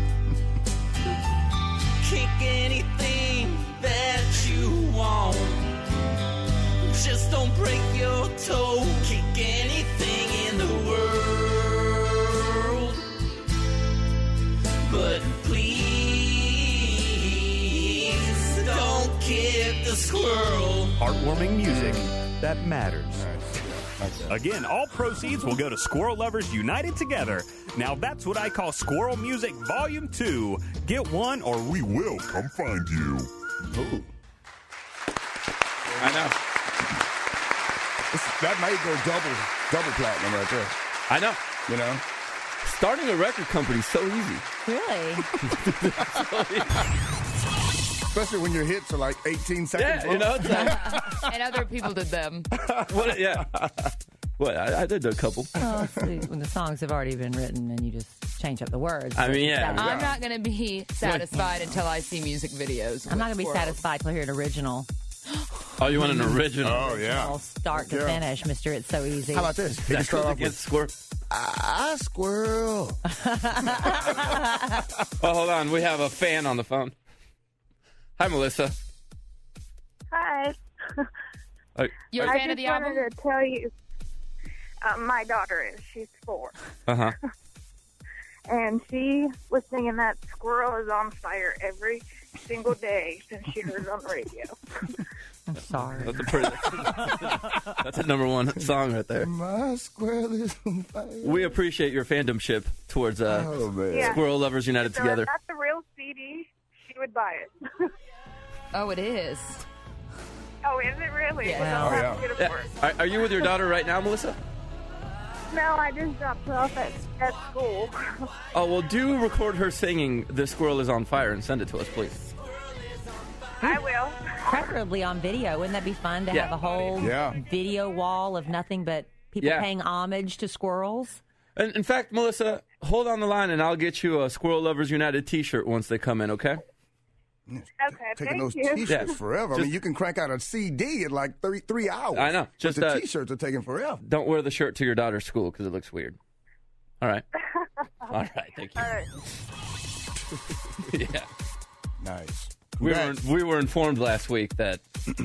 kick anything that you want. Just don't break your toe, kick anything in the world. But please don't kick the squirrel. Heartwarming music that matters. Again, all proceeds will go to Squirrel Lovers United Together. Now that's what I call Squirrel Music Volume two. Get one or we will come find you. Ooh. I know. That might go double, double platinum right there. I know. You know? Starting a record company is so easy. Really? Especially when your hits are like eighteen seconds Yeah, you know, long. it's like, And other people did them. what, yeah. What, I, I did a couple. Well, see, when the songs have already been written and you just change up the words. I mean, yeah. I'm not going to be satisfied until I see music videos. I'm not going with to be squirrels. satisfied till I hear an original. Oh, you want an original? Oh, yeah. All start to Yeah. finish, Mister It's So Easy. How about this? You can That start goes off against with, squirrel. ah, squirrel. Oh, hold on. We have a fan on the phone. Hi, Melissa. Hi. Uh, You're a I fan of just the album? wanted to tell you, uh, my daughter is. She's four. Uh-huh. And she was singing that Squirrel is on Fire every single day since she heard it on the radio. I'm sorry. That's a pretty. That's a number one song right there. My squirrel is on fire. We appreciate your fandomship towards uh, Oh, man. Yeah. Squirrel Lovers United So Together. if that's the real C D, she would buy it. Oh, it is. Oh, is it really? Yeah. Well, I'll Oh, have to yeah. get it Yeah. for her. Are, are you with your daughter right now, Melissa? No, I just dropped her off at, at school. Oh, well, do record her singing "The Squirrel Is on Fire" and send it to us, please. I will. Preferably on video. Wouldn't that be fun to Yeah. have a whole Yeah. video wall of nothing but people Yeah. paying homage to squirrels? And in fact, Melissa, hold on the line, and I'll get you a Squirrel Lovers United T-shirt once they come in. Okay? Okay, Taking thank those you. T-shirts Yeah. forever. I Just- mean, you can crank out a C D in like three, three hours. I know. But Just, the uh, T-shirts are taking forever. Don't wear the shirt to your daughter's school because it looks weird. All right. All right. Thank you. All right. Yeah. Nice. We were Congrats, we were informed last week that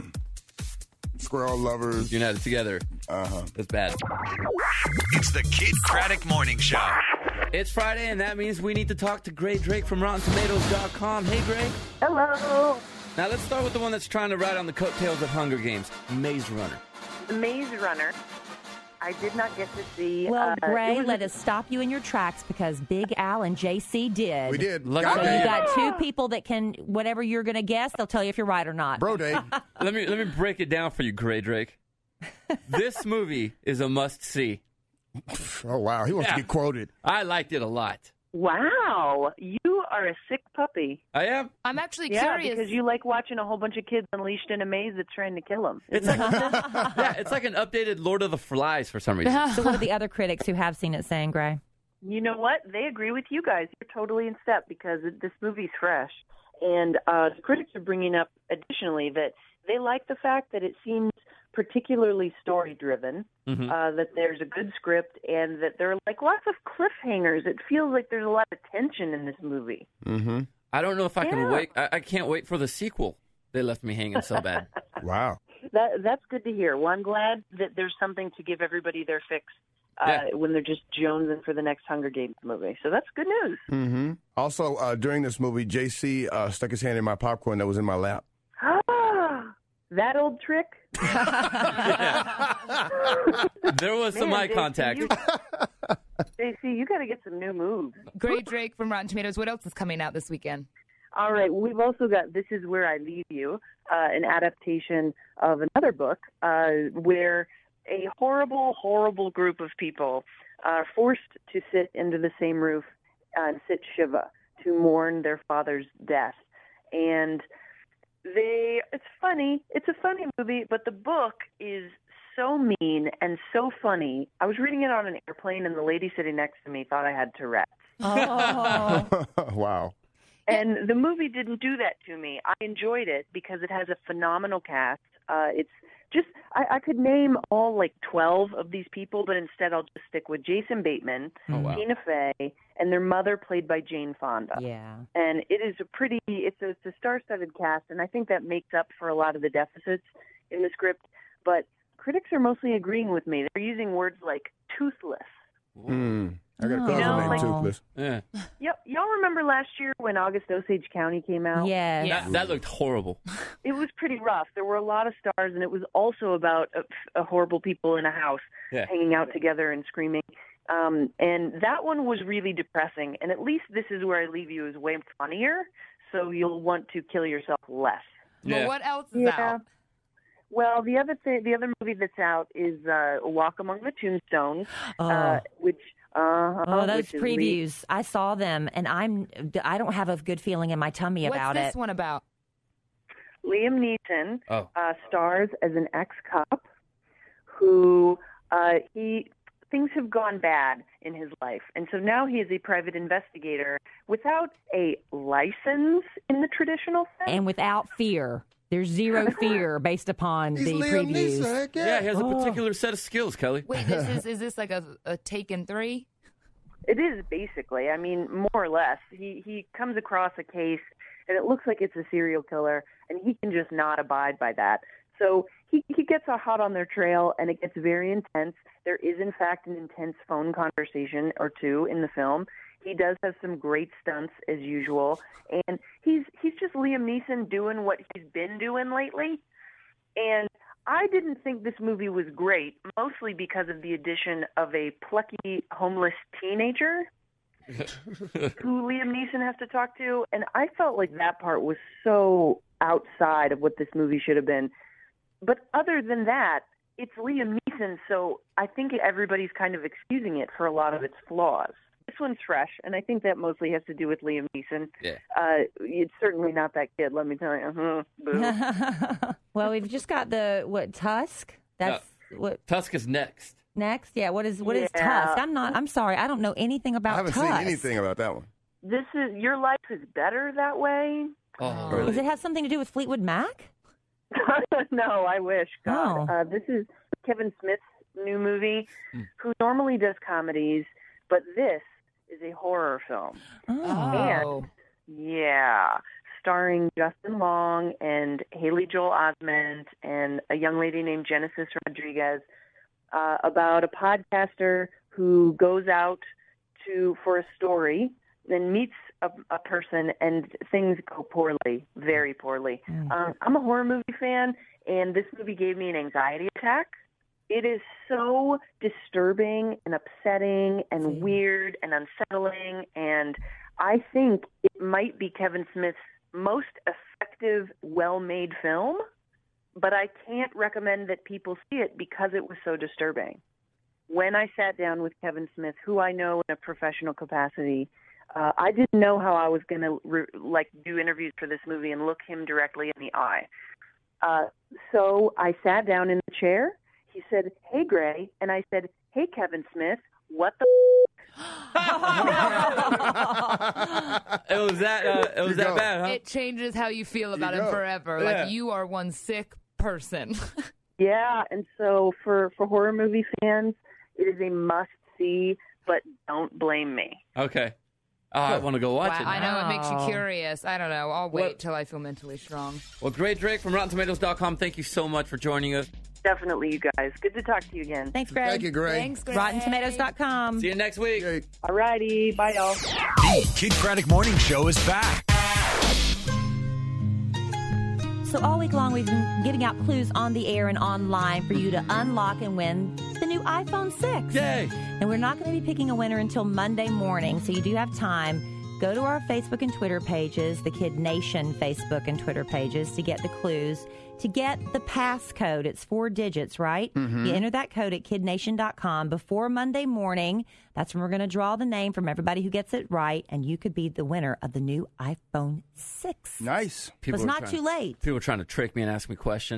squirrel lovers. United Together Uh-huh. is bad. It's the Kid Craddock Morning Show. It's Friday, and that means we need to talk to Gray Drake from Rotten Tomatoes dot com. Hey, Gray. Hello. Now let's start with the one that's trying to ride on the coattails of Hunger Games, Maze Runner. Maze Runner. I did not get to see. Well, uh, Gray, it was let a- us stop you in your tracks because Big Al and J C did. We did. Look So at you that. got two people that can, whatever you're going to guess, they'll tell you if you're right or not. Bro day. Let me let me break it down for you, Gray Drake. This movie is a must-see. Oh, wow. He wants Yeah. to get quoted. I liked it a lot. Wow, you are a sick puppy. I am. I'm actually Yeah, curious. because you like watching a whole bunch of kids unleashed in a maze that's trying to kill them. It's like yeah, it's like an updated Lord of the Flies for some reason. So what are the other critics who have seen it saying, Gray? You know what? They agree with you guys. You're totally in step because it- this movie's fresh. And uh, the critics are bringing up additionally that they like the fact that it seems particularly story-driven, Mhm. uh, that there's a good script, and that there are like lots of cliffhangers. It feels like there's a lot of tension in this movie. Mm-hmm. I don't know if I can Yeah. wait. I, I can't wait for the sequel. They left me hanging so bad. Wow. That that's good to hear. Well, I'm glad that there's something to give everybody their fix uh, Yeah. when they're just jonesing for the next Hunger Games movie. So that's good news. Mm-hmm. Also, uh, during this movie, J C uh, stuck his hand in my popcorn that was in my lap. Ah, that old trick. There was some Man, eye J C, contact. You, J C, you got to get some new moves. Gray Drake from Rotten Tomatoes. What else is coming out this weekend? All right, we've also got This Is Where I Leave You, uh, an adaptation of another book uh, where a horrible, horrible group of people are forced to sit under the same roof and sit Shiva to mourn their father's death. And they, it's funny, it's a funny movie, but the book is so mean and so funny. I was reading it on an airplane, and the lady sitting next to me thought I had Tourette's. Oh. Wow. And the movie didn't do that to me. I enjoyed it because it has a phenomenal cast. Uh, it's just, I, I could name all like twelve of these people, but instead I'll just stick with Jason Bateman, Oh, wow. Tina Fey, and their mother played by Jane Fonda. Yeah. And it is a pretty, it's a, it's a star-studded cast, and I think that makes up for a lot of the deficits in the script. But critics are mostly agreeing with me. They're using words like toothless. Mm. I got a cousin You know, named like- Toothless. Yeah. Yep. Y'all remember last year when August Osage County came out? Yes. That, that looked horrible. It was pretty rough. There were a lot of stars, and it was also about a, a horrible people in a house Yeah. hanging out together and screaming. Um, and that one was really depressing. And at least This Is Where I Leave You is way funnier, so you'll want to kill yourself less. Well, what else is Yeah. out? Well, the other thing, the other movie that's out is uh, Walk Among the Tombstones, Oh. uh, which uh, Oh, those which is previews. I saw them, and I'm I don't have a good feeling in my tummy What's about this it. one about? Liam Neeson Oh. uh, stars as an ex-cop who uh, he things have gone bad in his life, and so now he is a private investigator without a license in the traditional sense. And without fear. There's zero fear based upon He's the Liam previews. Neeson, heck Yeah, he has a Oh. particular set of skills, Kelly. Wait, this is is this like a, a Taken three? It is basically, I mean, more or less. He he comes across a case, and it looks like it's a serial killer, and he can just not abide by that. So he he gets a hot on their trail, and it gets very intense. There is, in fact, an intense phone conversation or two in the film. He does have some great stunts as usual, and he's he's just Liam Neeson doing what he's been doing lately. And I didn't think this movie was great, mostly because of the addition of a plucky homeless teenager who Liam Neeson has to talk to, and I felt like that part was so outside of what this movie should have been. But other than that, it's Liam Neeson, so I think everybody's kind of excusing it for a lot of its flaws. This one's fresh, and I think that mostly has to do with Liam Neeson. Yeah. Uh, it's certainly not that kid, let me tell you. Uh-huh. Boo. Well, we've just got the what Tusk. That's what Tusk is next. next. Yeah. What is what is Yeah. Tusk? I'm not. I'm sorry. I don't know anything about I haven't Tusk. seen anything about that one. This is Your Life is Better That Way. Oh, really? Does it have something to do with Fleetwood Mac? No, I wish. God. Oh. Uh, this is Kevin Smith's new movie, who normally does comedies, but this is a horror film. Oh. And, yeah, starring Justin Long and Haley Joel Osment and a young lady named Genesis Rodriguez, uh, about a podcaster who goes out to for a story, then meets a, a person, and things go poorly, very poorly. Um, I'm a horror movie fan, and this movie gave me an anxiety attack. It is so disturbing and upsetting and weird and unsettling, and I think it might be Kevin Smith's most effective, well-made film, but I can't recommend that people see it because it was so disturbing. When I sat down with Kevin Smith, who I know in a professional capacity, uh, I didn't know how I was going to re- like do interviews for this movie and look him directly in the eye. Uh, so I sat down in the chair. He said, "Hey, Gray," and I said, "Hey, Kevin Smith, what the?" It was that. Uh, it was You that go. bad, huh? It changes how you feel about You him go. forever. Yeah. Like you are one sick person. Yeah, and so for, for horror movie fans, it is a must-see, but don't blame me. Okay. Oh, I want to go watch Wow, it. I know it makes you Wow. curious. I don't know. I'll wait What- till I feel mentally strong. Well, Gray Drake from Rotten Tomatoes dot com, thank you so much for joining us. Definitely, you guys. Good to talk to you again. Thanks, Greg. Thank you, Gray. Thanks, Greg. Rotten Tomatoes dot com. See you next week. Yay. All righty. Bye, y'all. The Kid Craddock Morning Show is back. So all week long, we've been giving out clues on the air and online for you to unlock and win the new iPhone six. Yay. And we're not going to be picking a winner until Monday morning, so you do have time. Go to our Facebook and Twitter pages, the Kid Nation Facebook and Twitter pages, to get the clues. To get the passcode, it's four digits, right? Mm-hmm. You enter that code at kid nation dot com before Monday morning. That's when we're going to draw the name from everybody who gets it right, and you could be the winner of the new iPhone six. Nice. It's are not trying- too late. People are trying to trick me and ask me questions.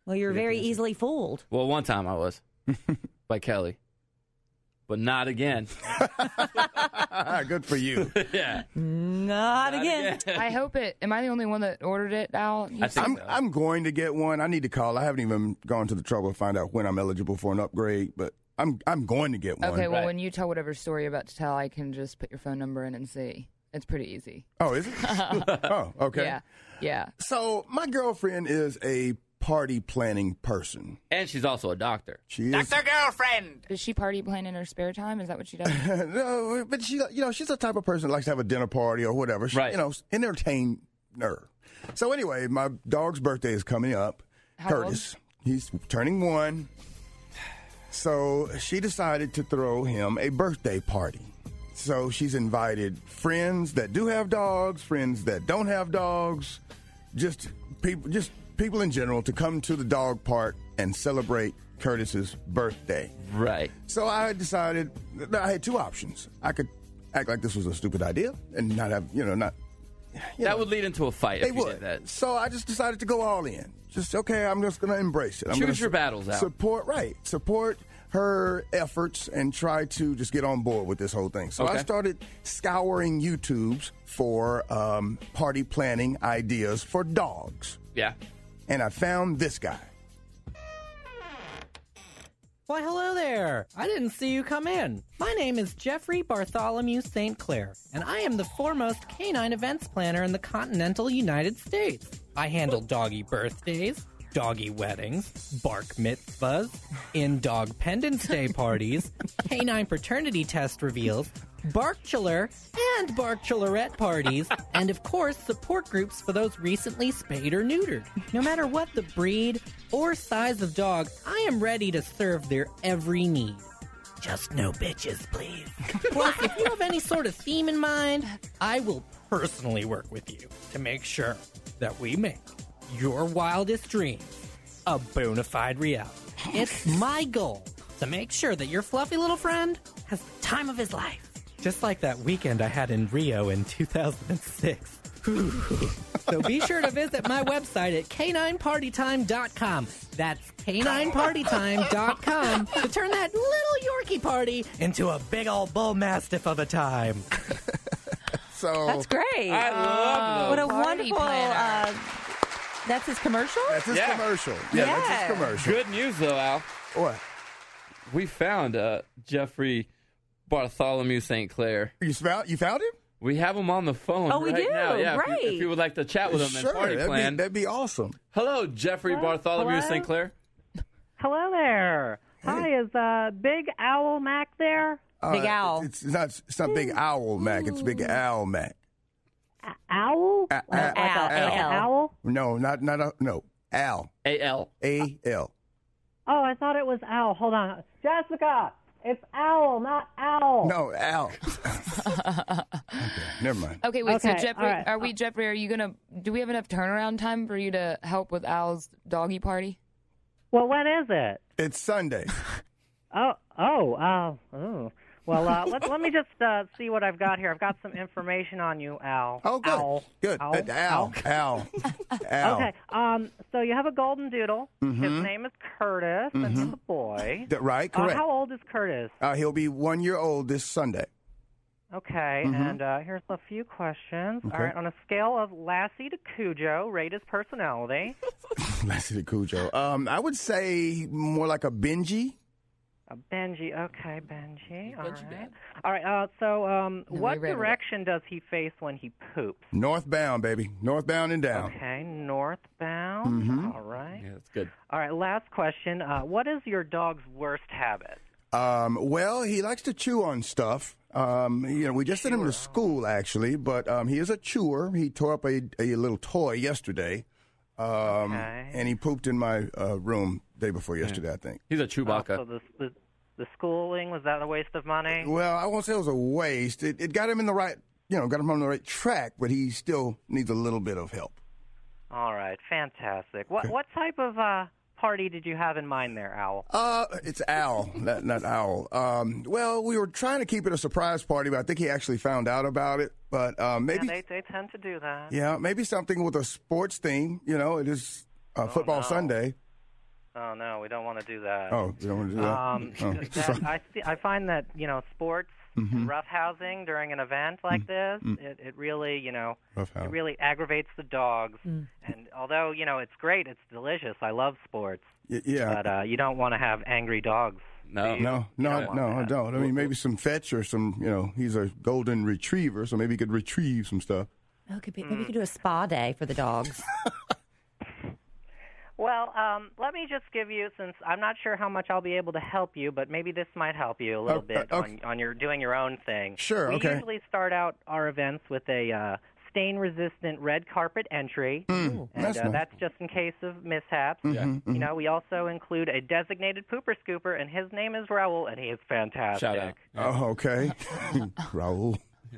Well, you're very easily fooled. Well, one time I was by Kelly, but not again. Good for you. Yeah. Not, Not again. again. I hope it. Am I the only one that ordered it, Al? You said- I'm, I'm going to get one. I need to call. I haven't even gone to the trouble to find out when I'm eligible for an upgrade, but I'm I'm going to get one. Okay, well, when you tell whatever story you're about to tell, I can just put your phone number in and see. It's pretty easy. Oh, is it? Oh, okay. Yeah, yeah. So my girlfriend is a party planning person. And she's also a doctor. She is. Doctor Girlfriend! Does she party plan in her spare time? Is that what she does? No, but she, you know, she's the type of person that likes to have a dinner party or whatever. She, Right. You know, entertain her. So anyway, my dog's birthday is coming up. How Curtis. He's turning one. So she decided to throw him a birthday party. So she's invited friends that do have dogs, friends that don't have dogs, just people, just people in general to come to the dog park and celebrate Curtis's birthday. Right. So I decided that I had two options. I could act like this was a stupid idea and not have, you know, not. You that know, would lead into a fight they if you would. did that. So I just decided to go all in. Just, okay, I'm just going to embrace it. I'm Choose gonna your su- battles, Al. Support, right. Support her efforts and try to just get on board with this whole thing. So Okay. I started scouring YouTubes for um, party planning ideas for dogs. Yeah. And I found this guy. Why, hello there. I didn't see you come in. My name is Jeffrey Bartholomew Saint Clair, and I am the foremost canine events planner in the continental United States. I handle doggy birthdays, doggy weddings, bark mitzvahs, in-dog Pendants Day parties, canine paternity test reveals, Barkchiller and Barkchillerette parties, and of course support groups for those recently spayed or neutered. No matter what the breed or size of dog, I am ready to serve their every need. Just no bitches, please. Plus, if you have any sort of theme in mind, I will personally work with you to make sure that we make your wildest dreams a bona fide reality. It's my goal to make sure that your fluffy little friend has the time of his life. Just like that weekend I had in Rio in two thousand six. So be sure to visit my website at canine party time dot com. That's canine party time dot com to turn that little Yorkie party into a big old bull mastiff of a time. So That's great. I love What a those. wonderful. Uh, that's his commercial? That's his Yeah. commercial. Yeah, that's Yeah. his commercial. Good news, though, Al. What? We found uh, Jeffrey Bartholomew Saint Clair. You found, you found him? We have him on the phone Oh, we right do? now. Yeah, if you- If Great. you, would like to chat with him Sure, and party that'd be, plan. that'd be awesome. Hello, Jeffrey Hello? Bartholomew Hello? Saint Clair. Hello there. Hi, is uh, Big Owl Mac there? Big Uh, Owl. It's, it's not. It's not Big Owl Mac. It's Big Owl Mac. A- owl? A- Like, a- like a, Owl, like an A L. owl? No, not not a, no. Al. A L. A L. Oh, I thought it was owl. Hold on. Jessica, it's owl, not owl. No, Al. Okay, never mind. Okay, wait. Okay, so Jeffrey, all right. are we Jeffrey? Are you gonna? Do we have enough turnaround time for you to help with Al's doggy party? Well, when is it? It's Sunday. Oh, oh, uh, oh. Well, uh, let, let me just uh, see what I've got here. I've got some information on you, Al. Oh, good. Owl. Good. Owl. Uh, Al. Al. Al. Okay. Um. So you have a golden doodle. His Mhm. name is Curtis, and he's a boy. Th- right, Uh, correct. how old is Curtis? Uh, he'll be one year old this Sunday. Okay, Mhm. and uh, here's a few questions. Okay. All right, on a scale of Lassie to Cujo, rate his personality. Lassie the Cujo. Um, I would say more like a Benji. A Benji. Okay, Benji. All Benji right. Dad. All right. Uh, so, um, No, what we read it. direction does he face when he poops? Northbound, baby. Northbound and down. Okay, northbound. Mhm. All right. Yeah, that's good. All right. Last question. Uh, what is your dog's worst habit? Um, well, he likes to chew on stuff. Um, you know, we just sent him to school actually, but um, he is a chewer. He tore up a, a little toy yesterday, um, Okay. and he pooped in my uh, room day before yesterday. I think. He's a Oh, Chewbacca. so the, the the schooling, was that a waste of money? Well, I won't say it was a waste. It, it got him in the right, you know, got him on the right track, but he still needs a little bit of help. All right. Fantastic. What what type of uh, party did you have in mind there, Owl? Uh, it's Al, not, not Owl. Um, well, we were trying to keep it a surprise party, but I think he actually found out about it. But um, maybe, Yeah, they they tend to do that. yeah, maybe something with a sports theme. You know, it is uh, Football no. Sunday. Oh no, we don't want to do that. Oh, you don't want to do that? Um, Oh, that- sorry. I see, I find that you know sports, Mhm. and roughhousing during an event like this, Mm. it, it really you know Roughhouse. it really aggravates the dogs. Mm. And although you know it's great, it's delicious. I love sports. Y- yeah. But uh, you don't want to have angry dogs. No, No, no, no, I don't. I mean, maybe some fetch or some, you know, he's a golden retriever, so maybe he could retrieve some stuff. Oh, could be, maybe we could do a spa day for the dogs. Well, um, let me just give you, since I'm not sure how much I'll be able to help you, but maybe this might help you a little Uh, bit uh, on, on your doing your own thing. Sure, we okay. usually start out our events with a uh, stain-resistant red carpet entry, Mm, and that's uh, nice. that's just in case of mishaps. Mhm, Yeah. mhm. You know, we also include a designated pooper scooper, and his name is Raul, and he is fantastic. Shout out. Oh, okay. Raul.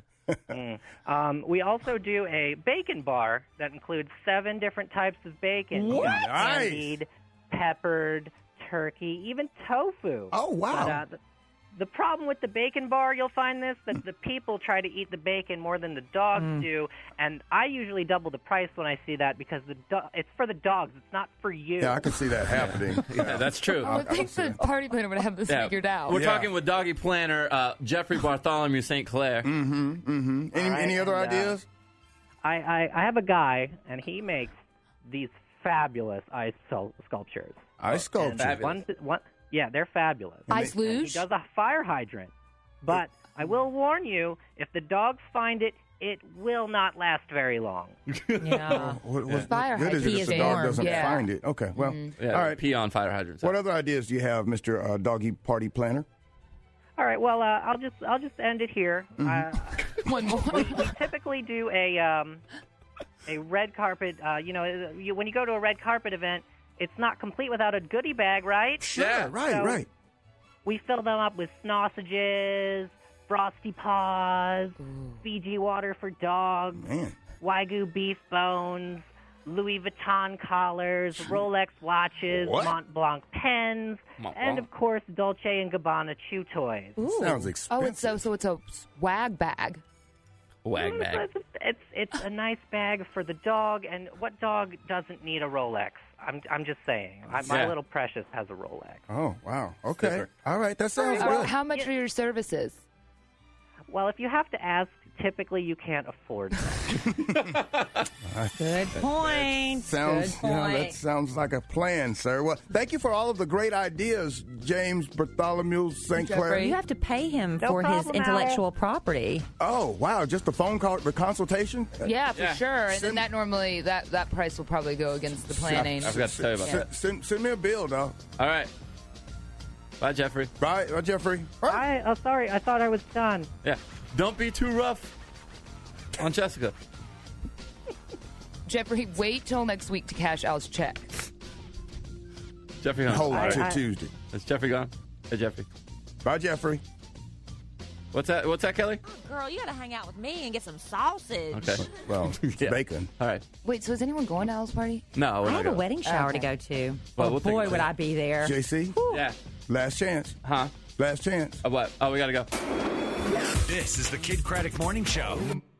Mm. Um, we also do a bacon bar that includes seven different types of bacon. What? We got Nice. candied, peppered, turkey, even tofu. Oh, wow. But, uh, the, the problem with the bacon bar, you'll find this, that the people try to eat the bacon more than the dogs Mm. do, and I usually double the price when I see that because the do- it's for the dogs, it's not for you. Yeah, I can see that happening. Yeah, that's true. I would think the party planner would have this Yeah. figured out. We're Yeah. talking with doggy planner uh, Jeffrey Bartholomew Saint Clair. Mm-hmm, mm-hmm. Any, All right, any other and, uh, ideas? I, I, I have a guy, and he makes these fabulous ice sculp- sculptures. Ice sculpture. And one, one, yeah, they're fabulous. Ice And luge? He does a fire hydrant. But I will warn you, if the dogs find it, it will not last very long. Yeah. What, what, Fire what good is hydrant it if is the dog warm, doesn't yeah. find it? Okay, well, Yeah, all right. pee on fire hydrants. What other ideas do you have, Mister Uh, Doggy Party Planner? All right, well, uh, I'll just I'll just end it here. Uh, One more. we, we typically do a um, a red carpet. Uh, you know, you, when you go to a red carpet event, it's not complete without a goodie bag, right? Yeah, right, So right. We fill them up with sausages, frosty paws, Fiji water for dogs, Man. Wagyu beef bones, Louis Vuitton collars, Rolex watches, What? Mont Blanc pens, Mont and Blanc. of course Dolce and Gabbana chew toys. Ooh. Sounds Oh, expensive. it's so so it's a swag bag. Wag bag. It's, it's it's a nice bag for the dog, and what dog doesn't need a Rolex? I'm I'm just saying. I, my Yeah. little precious has a Rolex. Oh, wow. Okay. Different. All right, that sounds How, good. how much are your services? Well, if you have to ask, typically you can't afford them. Good point. Sounds, Good you know, point. that sounds like a plan, sir. Well, thank you for all of the great ideas, James Bartholomew Saint Clair. You have to pay him No for his problem, intellectual property. Oh, wow. Just the phone call, the consultation? Yeah, for Yeah. sure. And then Send- that normally that that price will probably go against the planning. I forgot to tell you about Send, send, send me a bill, dog. that. All right. Bye, Jeffrey. Right, uh, Jeffrey? All right. I oh sorry, I thought I was done. Yeah. Don't be too rough on Jessica. Jeffrey, wait till next week to cash Al's check. Jeffrey gone. Hold I- on till I- Tuesday. Is Jeffrey gone? Hey, Jeffrey. Bye, Jeffrey. What's that? What's that, Kelly? Girl, you got to hang out with me and get some sausage. Okay. Well, it's Yeah. bacon. All right. Wait, so is anyone going to Al's party? No, we're I not have a going. wedding shower Okay. to go to. Well, oh, we'll think boy, about would it. I be there. J C, Yeah. last chance. Huh? Last chance. Oh, what? Oh, we got to go. This is the Kid Craddock Morning Show.